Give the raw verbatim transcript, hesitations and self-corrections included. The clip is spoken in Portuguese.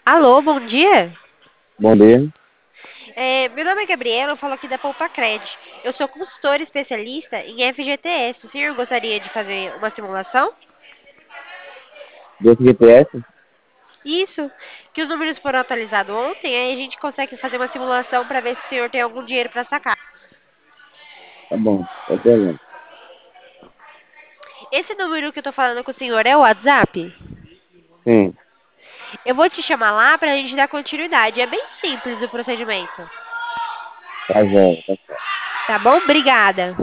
Alô, bom dia. Bom dia. É, meu nome é Gabriela, eu falo aqui da Poupa Cred. Eu sou consultora especialista em F G T S. O senhor gostaria de fazer uma simulação? Do F G T S? Isso, que os números foram atualizados ontem, aí a gente consegue fazer uma simulação para ver se o senhor tem algum dinheiro para sacar. Tá bom, pode ser agora. Esse número que eu tô falando com o senhor é o WhatsApp? Sim, Eu vou te chamar lá para a gente dar continuidade. É bem simples o procedimento. tá jóia. Tá. Tá bom? Obrigada.